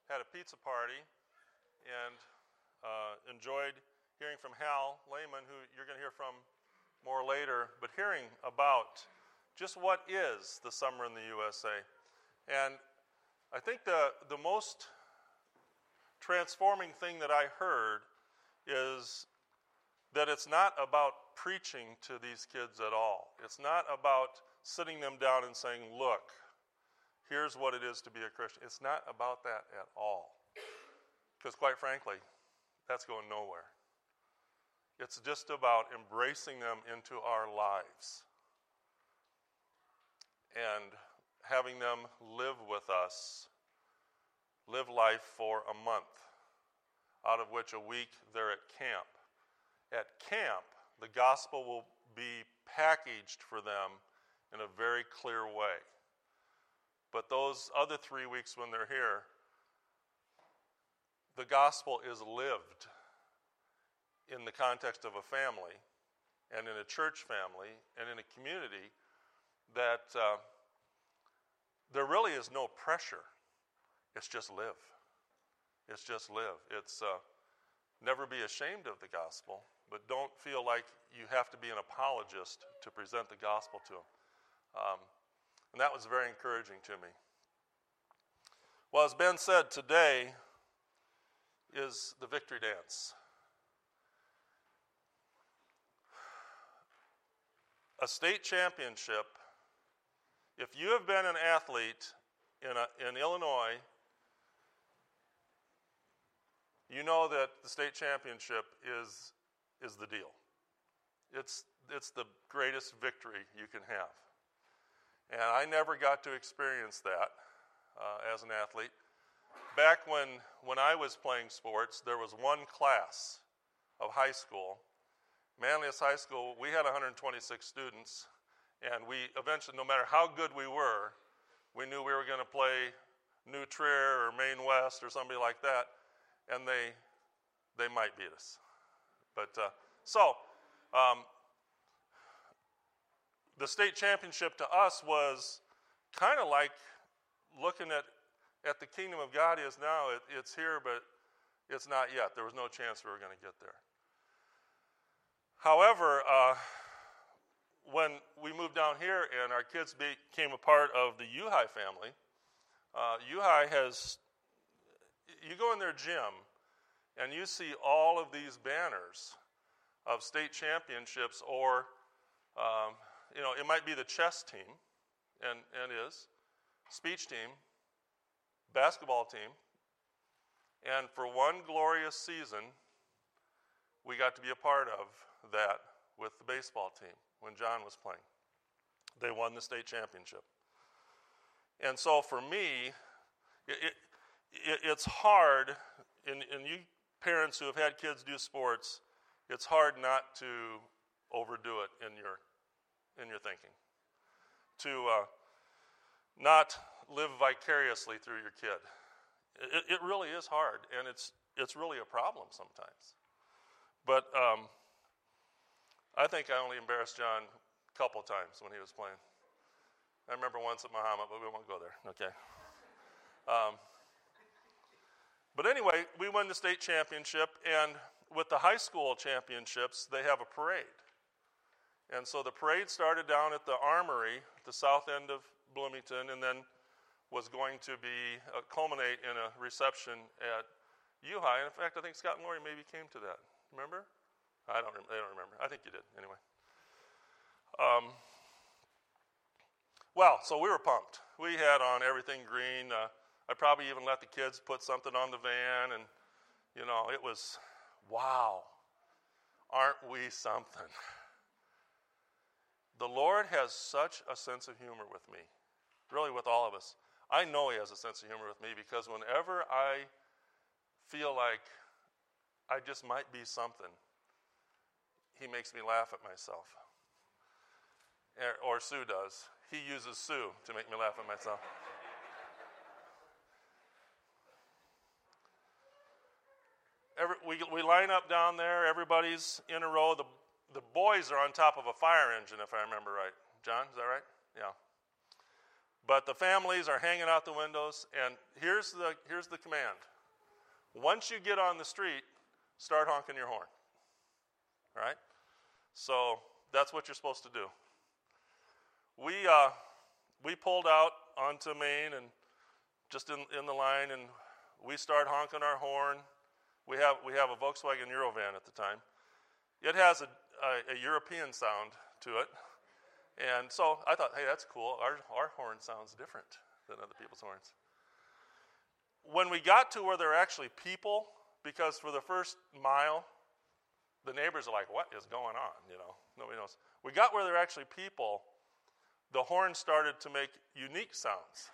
had a pizza party and enjoyed hearing from Hal Lehman, who you're going to hear from more later, but hearing about just what is the summer in the USA. And I think the most transforming thing that I heard is that it's not about preaching to these kids at all. It's not about sitting them down and saying, look, here's what it is to be a Christian. It's not about that at all. Because quite frankly, that's going nowhere. It's just about embracing them into our lives and having them live with us, live life for a month, out of which a week they're at camp. At camp, the gospel will be packaged for them in a very clear way. But those other 3 weeks when they're here, the gospel is lived in the context of a family and in a church family and in a community that there really is no pressure. It's just live. It's just live. It's never be ashamed of the gospel, but don't feel like you have to be an apologist to present the gospel to them. And that was very encouraging to me. Well, as Ben said, today is the victory dance. A state championship, if you have been an athlete in Illinois, you know that the state championship is the deal. It's the greatest victory you can have. And I never got to experience that as an athlete. Back when I was playing sports, there was one class of high school. Manlius High School, we had 126 students, and we eventually, no matter how good we were, we knew we were going to play New Trier or Maine West or somebody like that, and they might beat us. But the state championship to us was kind of like looking at the kingdom of God is now. It's here, but it's not yet. There was no chance we were going to get there. However, when we moved down here and our kids became a part of the U-High family, U-High has, you go in their gym and you see all of these banners of state championships or, it might be the chess team, and is, speech team, basketball team, and for one glorious season, we got to be a part of that with the baseball team when John was playing. They won the state championship. And so for me, it's hard, and you parents who have had kids do sports, it's hard not to overdo it in your thinking. To not live vicariously through your kid. It really is hard, and it's really a problem sometimes. But I think I only embarrassed John a couple times when he was playing. I remember once at Muhammad, but we won't go there. Okay. But anyway, we won the state championship, and with the high school championships, they have a parade. And so the parade started down at the Armory at the south end of Bloomington, and then was going to be culminate in a reception at U-High. And in fact, I think Scott and Lori maybe came to that. Remember? I don't remember. I think you did, anyway. So we were pumped. We had on everything green. I probably even let the kids put something on the van, and, it was, wow, aren't we something? The Lord has such a sense of humor with me, really with all of us. I know He has a sense of humor with me because whenever I feel like I just might be something, He makes me laugh at myself. Or Sue does. He uses Sue to make me laugh at myself. We line up down there. Everybody's in a row. The boys are on top of a fire engine, if I remember right. John, is that right? Yeah. But the families are hanging out the windows, and here's the command. Once you get on the street, start honking your horn. All right? So that's what you're supposed to do. We pulled out onto Main and just in the line, and we start honking our horn. We have a Volkswagen Eurovan at the time. It has a European sound to it. And so I thought, hey, that's cool. Our horn sounds different than other people's horns. When we got to where there are actually people, because for the first mile, the neighbors are like, what is going on? Nobody knows. We got where there are actually people, the horn started to make unique sounds.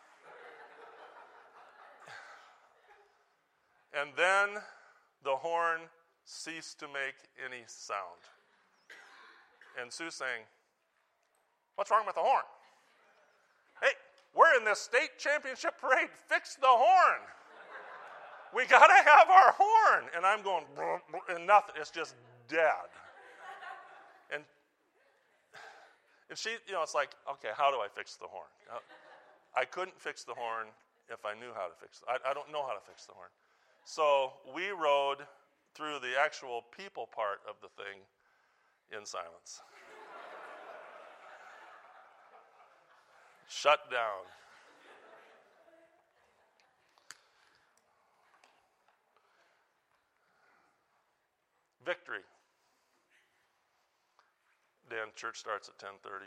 And then the horn ceased to make any sound. And Sue's saying, what's wrong with the horn? Hey, we're in this state championship parade. Fix the horn. We got to have our horn. And I'm going, and nothing. It's just dead. And she, it's like, okay, how do I fix the horn? I couldn't fix the horn if I knew how to fix it. I don't know how to fix the horn. So we rode through the actual people part of the thing in silence. Shut down. Victory. Dan, church starts at 10:30.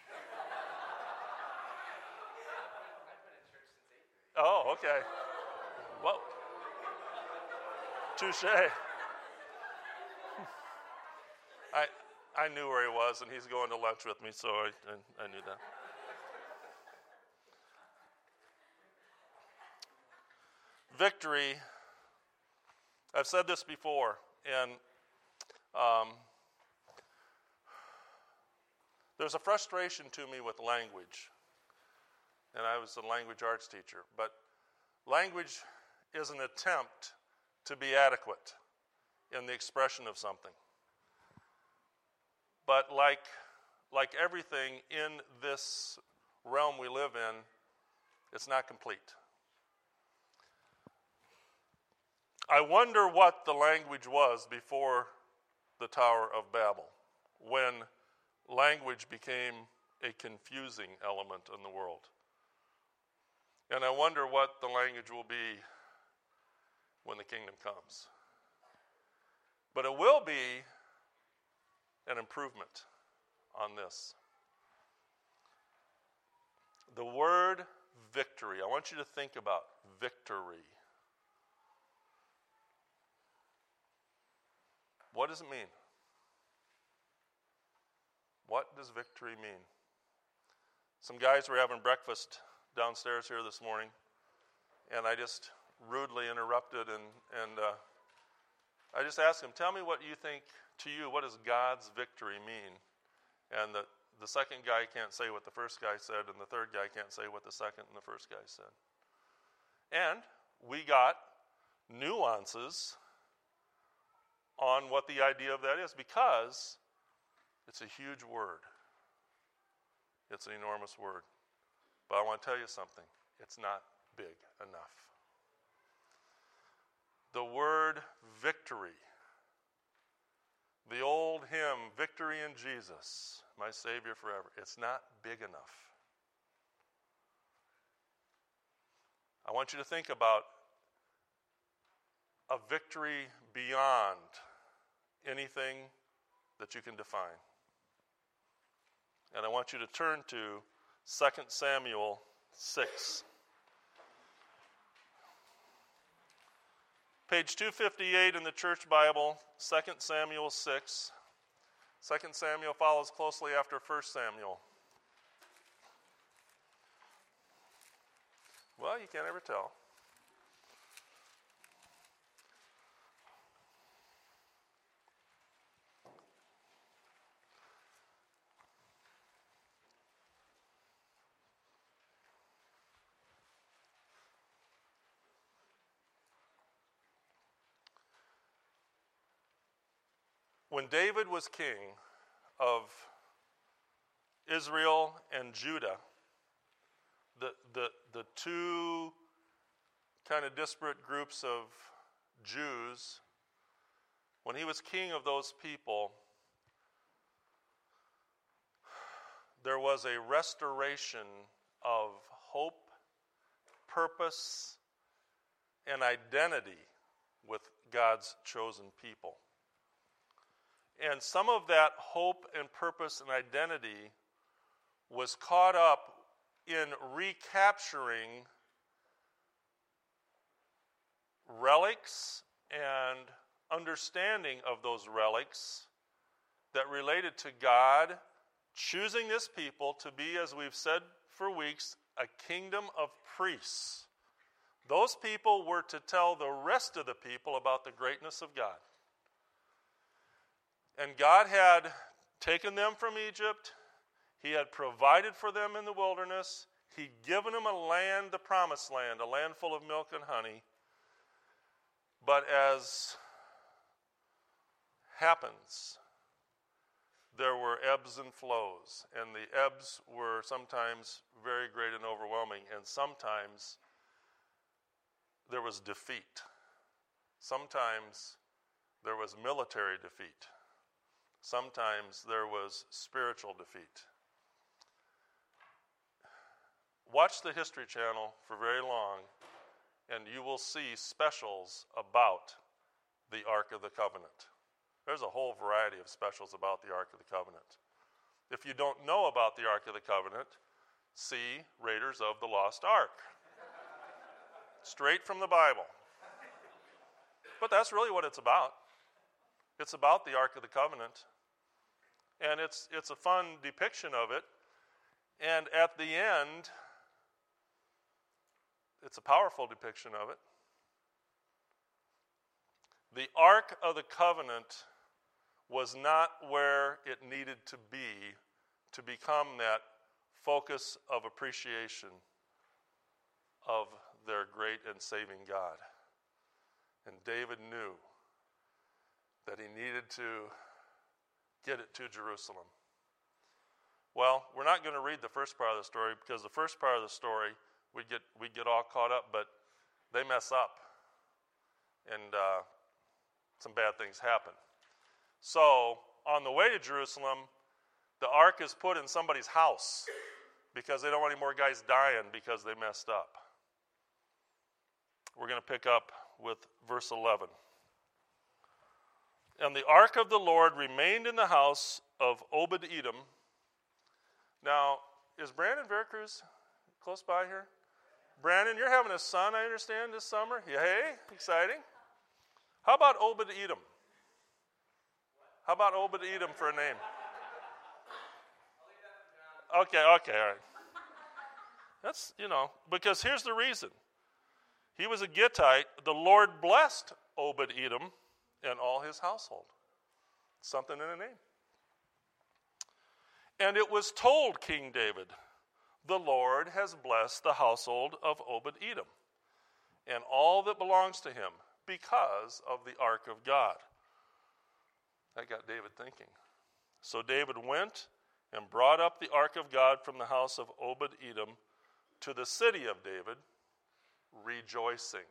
Oh, okay. Whoa. Touche. I knew where he was, and he's going to lunch with me, so I knew that. Victory, I've said this before, and there's a frustration to me with language, and I was a language arts teacher, but language is an attempt to be adequate in the expression of something. But like everything in this realm we live in, it's not complete. I wonder what the language was before the Tower of Babel, when language became a confusing element in the world. And I wonder what the language will be when the kingdom comes. But it will be an improvement on this. The word victory, I want you to think about victory. What does it mean? What does victory mean? Some guys were having breakfast downstairs here this morning, and I just rudely interrupted, and I just asked him, tell me what you think, to you, what does God's victory mean? And the second guy can't say what the first guy said, and the third guy can't say what the second and the first guy said. And we got nuances on what the idea of that is, because it's a huge word. It's an enormous word. But I want to tell you something. It's not big enough. The word victory, the old hymn, Victory in Jesus, my Savior forever, it's not big enough. I want you to think about a victory beyond anything that you can define. And I want you to turn to 2 Samuel 6. Page 258 in the Church Bible, 2 Samuel 6. 2 Samuel follows closely after 1 Samuel. Well, you can't ever tell. When David was king of Israel and Judah, the two kind of disparate groups of Jews, when he was king of those people, there was a restoration of hope, purpose, and identity with God's chosen people. And some of that hope and purpose and identity was caught up in recapturing relics and understanding of those relics that related to God choosing this people to be, as we've said for weeks, a kingdom of priests. Those people were to tell the rest of the people about the greatness of God. And God had taken them from Egypt. He had provided for them in the wilderness. He'd given them a land, the promised land, a land full of milk and honey. But as happens, there were ebbs and flows, and the ebbs were sometimes very great and overwhelming, and sometimes there was defeat. Sometimes there was military defeat. Sometimes there was spiritual defeat. Watch the History Channel for very long, and you will see specials about the Ark of the Covenant. There's a whole variety of specials about the Ark of the Covenant. If you don't know about the Ark of the Covenant, see Raiders of the Lost Ark. Straight from the Bible. But that's really what it's about. It's about the Ark of the Covenant. And it's a fun depiction of it. And at the end, it's a powerful depiction of it. The Ark of the Covenant was not where it needed to be to become that focus of appreciation of their great and saving God. And David knew that he needed to get it to Jerusalem. Well, we're not going to read the first part of the story, because the first part of the story, we get all caught up, but they mess up. And some bad things happen. So, on the way to Jerusalem, the ark is put in somebody's house because they don't want any more guys dying because they messed up. We're going to pick up with verse 11. And the ark of the Lord remained in the house of Obed-Edom. Now, is Brandon Veracruz close by here? Brandon, you're having a son, I understand, this summer? Yeah, hey, exciting. How about Obed-Edom? How about Obed-Edom for a name? Okay, all right. That's, because here's the reason. He was a Gittite. The Lord blessed Obed-Edom and all his household. Something in a name. And it was told King David, the Lord has blessed the household of Obed-Edom and all that belongs to him because of the ark of God. That got David thinking. So David went and brought up the ark of God from the house of Obed-Edom to the city of David, rejoicing.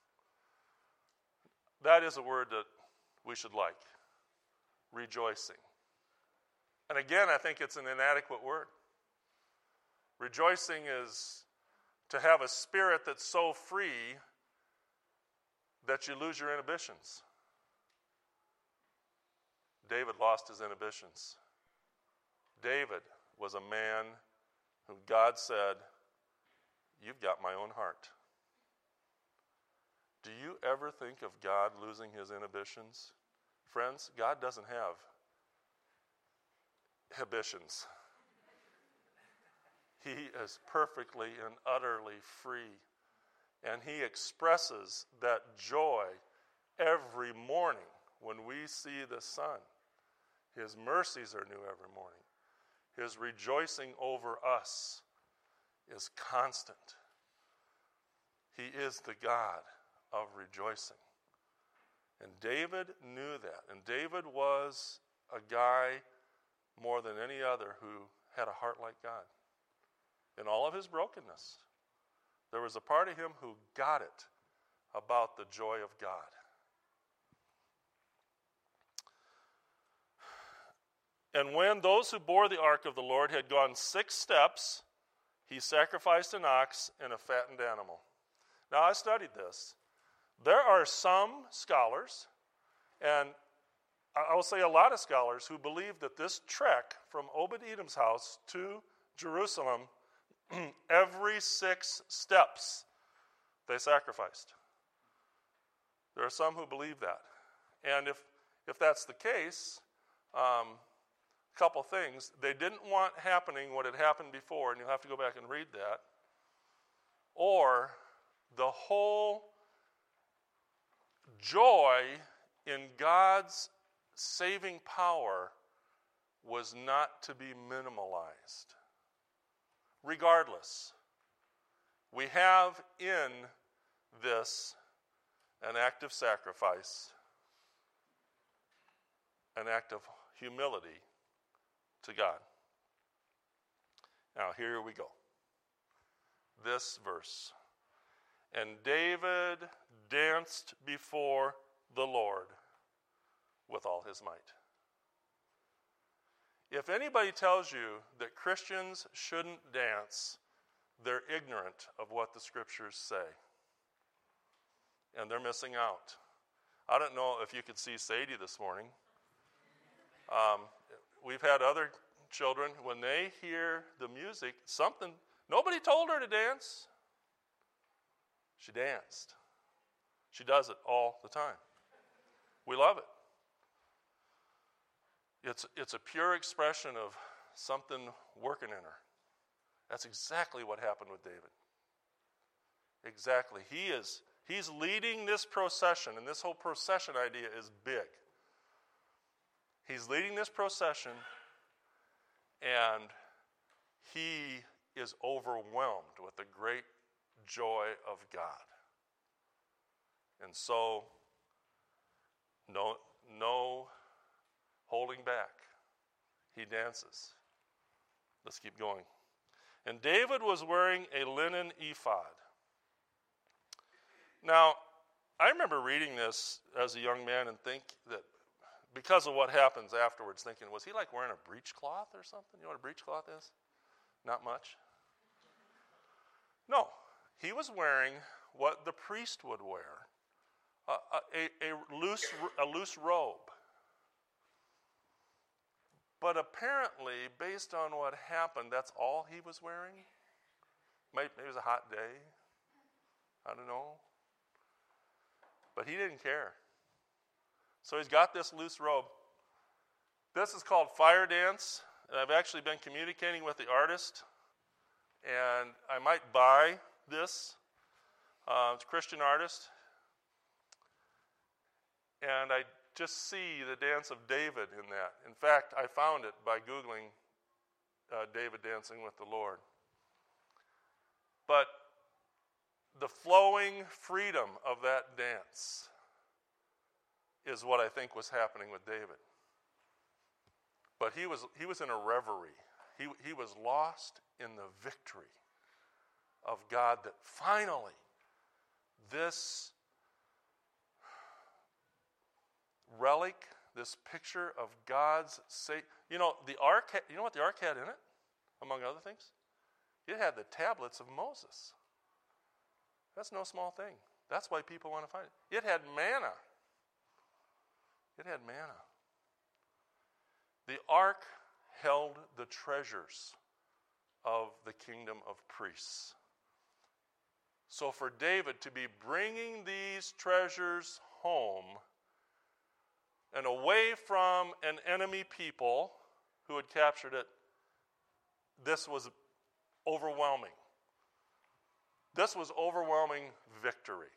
That is a word that we should like. Rejoicing. And again, I think it's an inadequate word. Rejoicing is to have a spirit that's so free that you lose your inhibitions. David lost his inhibitions. David was a man who God said, "You've got my own heart." Do you ever think of God losing his inhibitions? Friends, God doesn't have inhibitions. He is perfectly and utterly free. And he expresses that joy every morning when we see the sun. His mercies are new every morning. His rejoicing over us is constant. He is the God of rejoicing. And David knew that. And David was a guy more than any other who had a heart like God. in all of his brokenness, there was a part of him who got it about the joy of God. And when those who bore the ark of the Lord had gone 6 steps, he sacrificed an ox and a fattened animal. Now, I studied this. There are some scholars, and I will say a lot of scholars, who believe that this trek from Obed-Edom's house to Jerusalem, every 6 steps they sacrificed. There are some who believe that. And if that's the case, couple things. They didn't want happening what had happened before, and you'll have to go back and read that. Or the whole joy in God's saving power was not to be minimalized. Regardless, we have in this an act of sacrifice, an act of humility to God. Now, here we go. This verse. And David danced before the Lord with all his might. If anybody tells you that Christians shouldn't dance, they're ignorant of what the scriptures say. And they're missing out. I don't know if you could see Sadie this morning. We've had other children, when they hear the music, nobody told her to dance. She danced. She does it all the time. We love it. It's a pure expression of something working in her. That's exactly what happened with David. Exactly. He's leading this procession, and this whole procession idea is big. He's leading this procession, and he is overwhelmed with the great joy of God. And so, no holding back. He dances. Let's keep going. And David was wearing a linen ephod. Now, I remember reading this as a young man and think that because of what happens afterwards, thinking, was he like wearing a breechcloth or something? You know what a breechcloth is? Not much. No, he was wearing what the priest would wear, a loose robe. But apparently, based on what happened, that's all he was wearing. Maybe it was a hot day. I don't know. But he didn't care. So he's got this loose robe. This is called Fire Dance. And I've actually been communicating with the artist. And I might buy this. It's a Christian artist. And I just see the dance of David in that. In fact, I found it by Googling David dancing with the Lord. But the flowing freedom of that dance is what I think was happening with David. But he was in a reverie. He was lost in the victory of God, that finally this relic, this picture of God's the ark. You know what the ark had in it, among other things? It had the tablets of Moses. That's no small thing. That's why people want to find it. It had manna. It had manna. The ark held the treasures of the kingdom of priests. So for David to be bringing these treasures home and away from an enemy people who had captured it, this was overwhelming. This was overwhelming victory.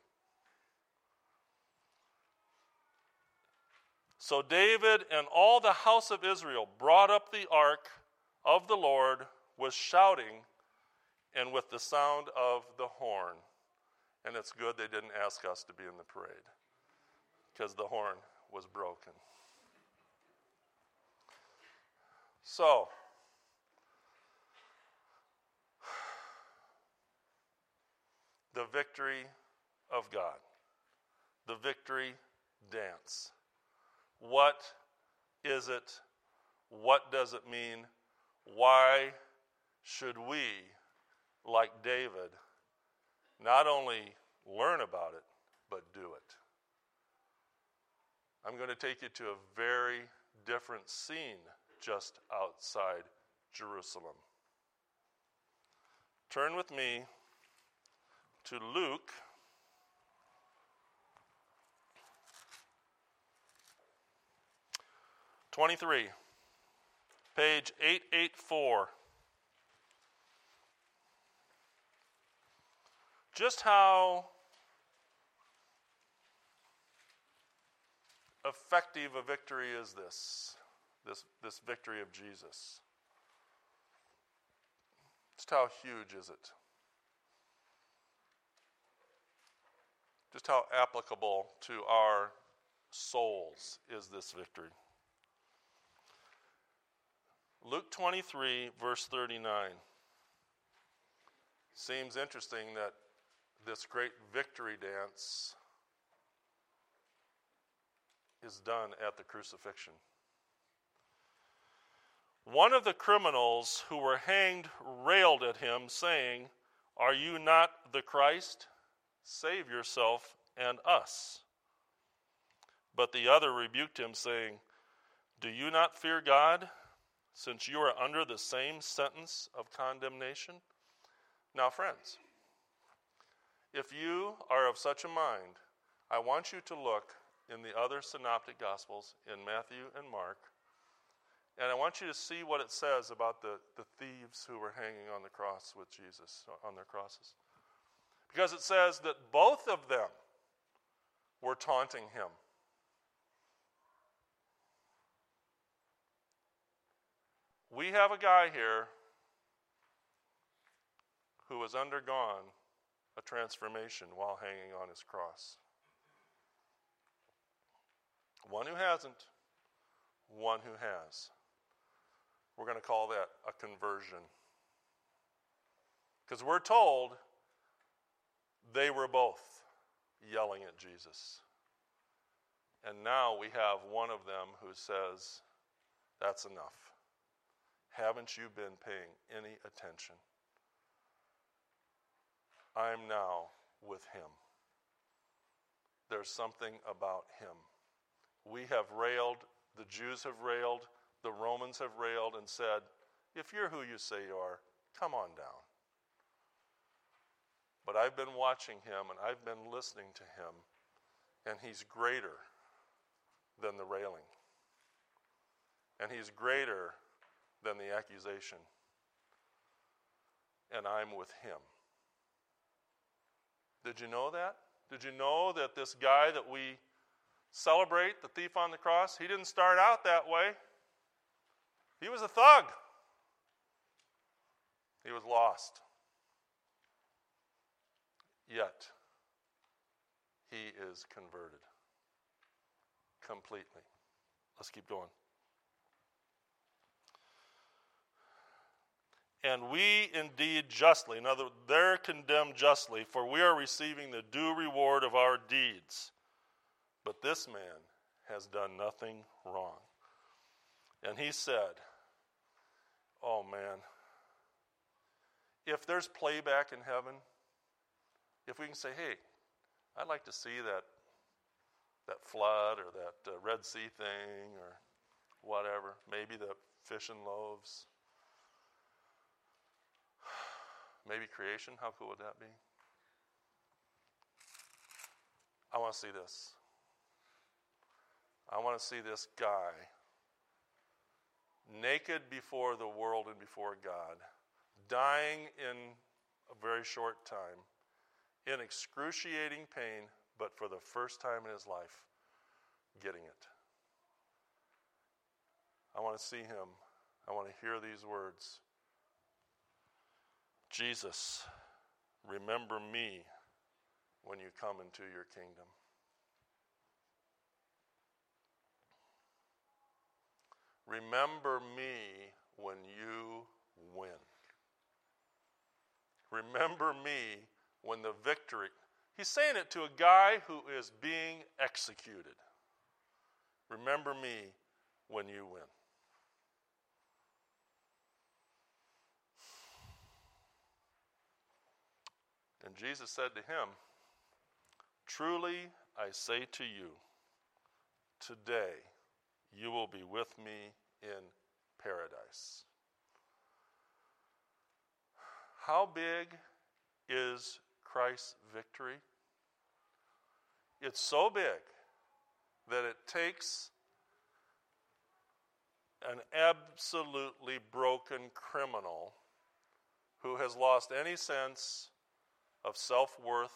So David and all the house of Israel brought up the ark of the Lord with shouting and with the sound of the horn. And it's good they didn't ask us to be in the parade, because the horn was broken. So, the victory of God, the victory dance. What is it? What does it mean? Why should we, like David, not only learn about it, but do it? I'm going to take you to a very different scene just outside Jerusalem. Turn with me to Luke (23), page 884. Just how effective a victory is this victory of Jesus? Just how huge is it? Just how applicable to our souls is this victory? Luke 23, verse 39. Seems interesting that this great victory dance is done at the crucifixion. One of the criminals who were hanged railed at him, saying, "Are you not the Christ? Save yourself and us." But the other rebuked him, saying, "Do you not fear God, since you are under the same sentence of condemnation?" Now, friends, if you are of such a mind, I want you to look in the other synoptic gospels, in Matthew and Mark, and I want you to see what it says about the thieves who were hanging on the cross with Jesus, on their crosses. Because it says that both of them were taunting him. We have a guy here who has undergone a transformation while hanging on his cross. One who hasn't, one who has. We're going to call that a conversion. Because we're told they were both yelling at Jesus. And now we have one of them who says, "That's enough. Haven't you been paying any attention? I'm now with him. There's something about him." We have railed, the Jews have railed, the Romans have railed and said, "If you're who you say you are, come on down." But I've been watching him and I've been listening to him, and he's greater than the railing. And he's greater than the accusation. And I'm with him. Did you know that? Did you know that this guy that we celebrate, the thief on the cross, he didn't start out that way. He was a thug. He was lost. Yet, he is converted completely. Let's keep going. And we indeed justly, in other words, they're condemned justly, for we are receiving the due reward of our deeds. But this man has done nothing wrong. And he said, oh man, if there's playback in heaven, if we can say, hey, I'd like to see that flood or that Red Sea thing or whatever, maybe the fish and loaves, maybe creation, how cool would that be? I want to see this. I want to see this guy naked before the world and before God, dying in a very short time, in excruciating pain, but for the first time in his life, getting it. I want to see him. I want to hear these words. Jesus, remember me when you come into your kingdom. Remember me when you win. Remember me when the victory. He's saying it to a guy who is being executed. Remember me when you win. And Jesus said to him, truly I say to you, today you will be with me in paradise. How big is Christ's victory? It's so big that it takes an absolutely broken criminal who has lost any sense of self-worth,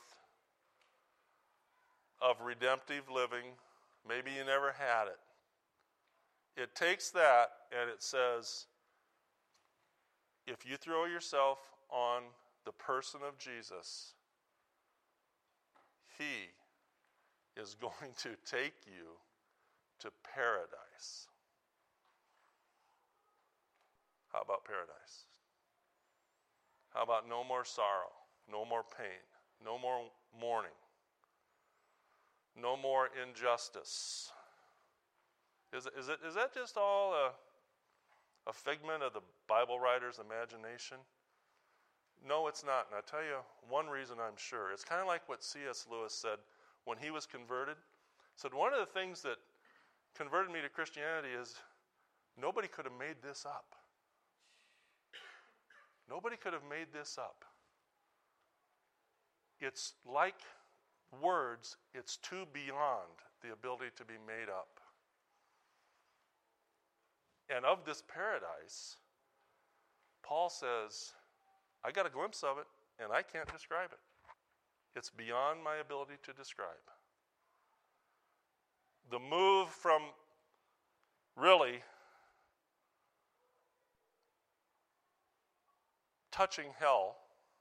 of redemptive living. Maybe you never had it. It takes that and it says, if you throw yourself on the person of Jesus, he is going to take you to paradise. How about paradise? How about no more sorrow, no more pain, no more mourning, no more injustice? Is that just all a figment of the Bible writer's imagination? No, it's not. And I'll tell you one reason I'm sure. It's kind of like what C.S. Lewis said when he was converted. He said, one of the things that converted me to Christianity is nobody could have made this up. Nobody could have made this up. It's like words, it's too beyond the ability to be made up. And of this paradise, Paul says, I got a glimpse of it, and I can't describe it. It's beyond my ability to describe. The move from really touching hell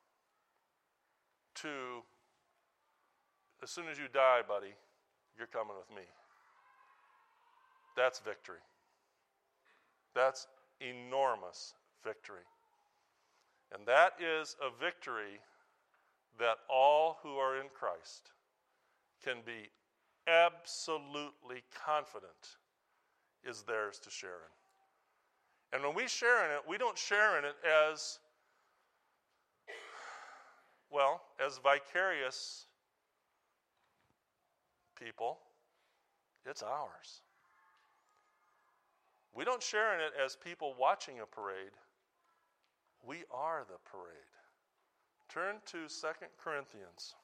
to, as soon as you die, buddy, you're coming with me. That's victory. That's enormous victory. And that is a victory that all who are in Christ can be absolutely confident is theirs to share in. And when we share in it, we don't share in it as, well, as vicarious people. It's ours. We don't share in it as people watching a parade. We are the parade. Turn to 2 Corinthians.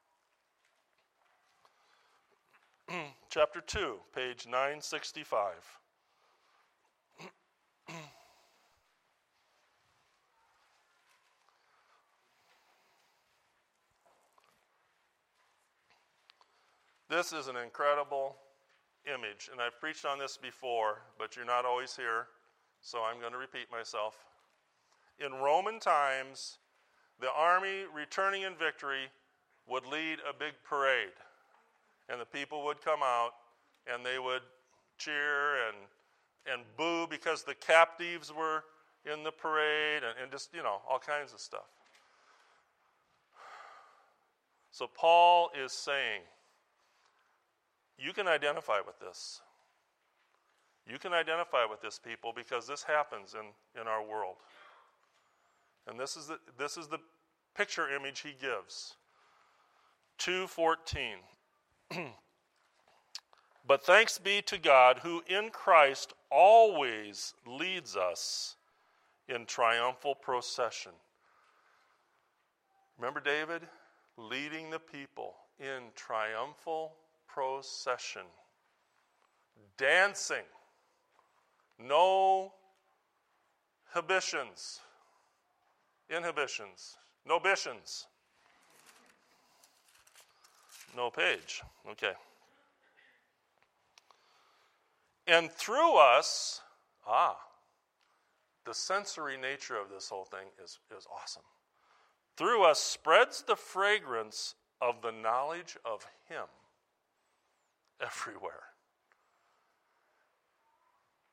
Chapter 2, page 965. This is an incredible image, and I've preached on this before, but you're not always here, so I'm going to repeat myself. In Roman times, the army returning in victory would lead a big parade, and the people would come out, and they would cheer and boo because the captives were in the parade, and just, all kinds of stuff. So Paul is saying, you can identify with this. You can identify with this, people, because this happens in our world. And this is the picture image he gives. 2:14. But thanks be to God, who in Christ always leads us in triumphal procession. Remember David? Leading the people in triumphal procession. Dancing. No inhibitions. Nobitions. No page. Okay. And through us, the sensory nature of this whole thing is awesome. Through us spreads the fragrance of the knowledge of Him everywhere.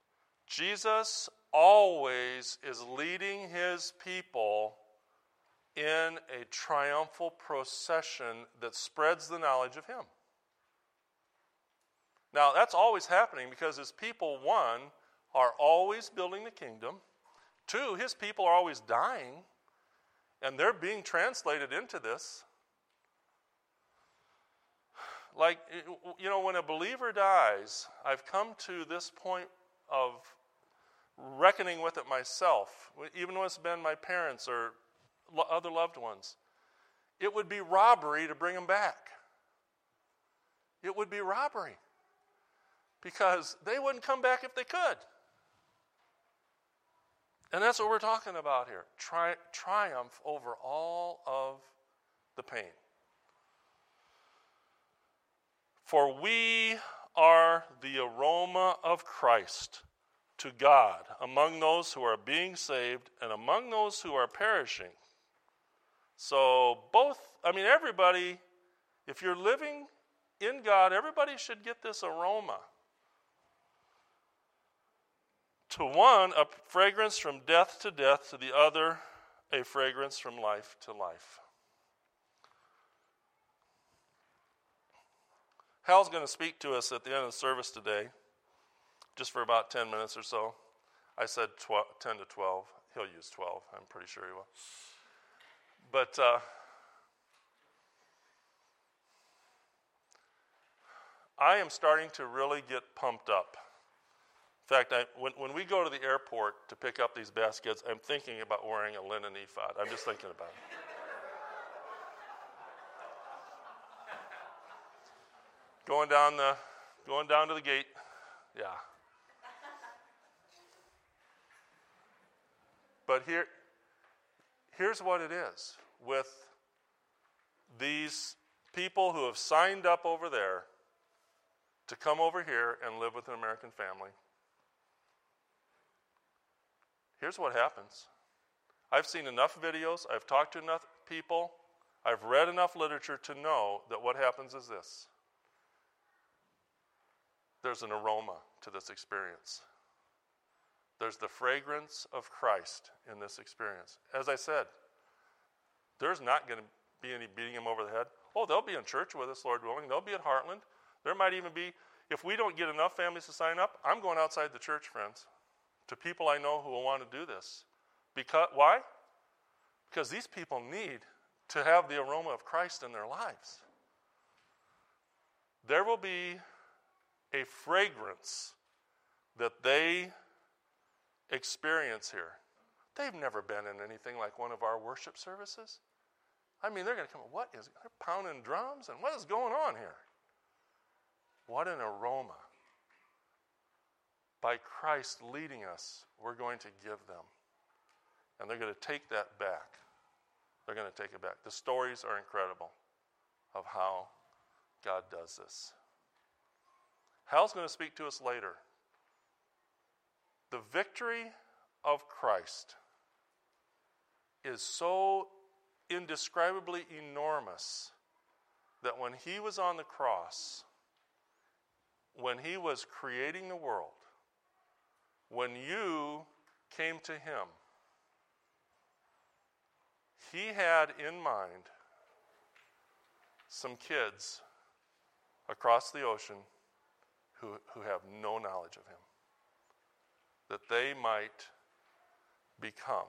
Jesus always is leading His people in a triumphal procession that spreads the knowledge of him. Now, that's always happening because his people, one, are always building the kingdom. Two, his people are always dying, and they're being translated into this. Like, you know, when a believer dies, I've come to this point of reckoning with it myself, even when it's been my parents or other loved ones. It would be robbery to bring them back. It would be robbery because they wouldn't come back if they could. And that's what we're talking about here. Triumph over all of the pain. For we are the aroma of Christ to God among those who are being saved and among those who are perishing. So everybody, if you're living in God, everybody should get this aroma. To one, a fragrance from death to death, to the other, a fragrance from life to life. Hal's going to speak to us at the end of the service today, just for about 10 minutes or so. I said 10 to 12. He'll use 12. I'm pretty sure he will. But I am starting to really get pumped up. In fact, when we go to the airport to pick up these baskets, I'm thinking about wearing a linen ephod. I'm just thinking about it. Going down to the gate, yeah. But here's what it is with these people who have signed up over there to come over here and live with an American family. Here's what happens. I've seen enough videos, I've talked to enough people, I've read enough literature to know that what happens is this. There's an aroma to this experience. There's the fragrance of Christ in this experience. As I said, there's not going to be any beating them over the head. Oh, they'll be in church with us, Lord willing. They'll be at Heartland. There might even be, if we don't get enough families to sign up, I'm going outside the church, friends, to people I know who will want to do this. Why? Because these people need to have the aroma of Christ in their lives. There will be a fragrance that they experience here. They've never been in anything like one of our worship services. I mean, they're going to come, they're pounding drums, and what is going on here? What an aroma. By Christ leading us, we're going to give them. And they're going to take that back. They're going to take it back. The stories are incredible of how God does this. Hal's going to speak to us later. The victory of Christ is so indescribably enormous that when he was on the cross, when he was creating the world, when you came to him, he had in mind some kids across the ocean who have no knowledge of him, that they might become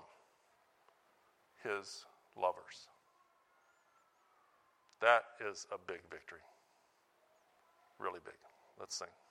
his lovers. That is a big victory. Really big. Let's sing.